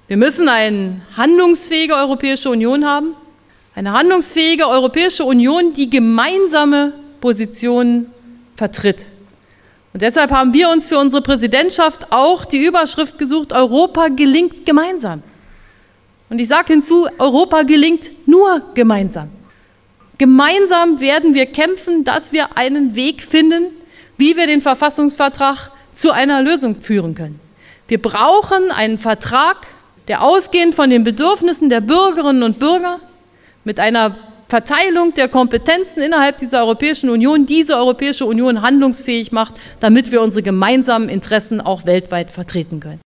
Wir müssen eine handlungsfähige Europäische Union haben, eine handlungsfähige Europäische Union, die gemeinsame Positionen vertritt. Und deshalb haben wir uns für unsere Präsidentschaft auch die Überschrift gesucht: Europa gelingt gemeinsam. Und ich sage hinzu, Europa gelingt nur gemeinsam. Gemeinsam werden wir kämpfen, dass wir einen Weg finden, wie wir den Verfassungsvertrag zu einer Lösung führen können. Wir brauchen einen Vertrag, der ausgehend von den Bedürfnissen der Bürgerinnen und Bürger mit einer Verteilung der Kompetenzen innerhalb dieser Europäischen Union diese Europäische Union handlungsfähig macht, damit wir unsere gemeinsamen Interessen auch weltweit vertreten können.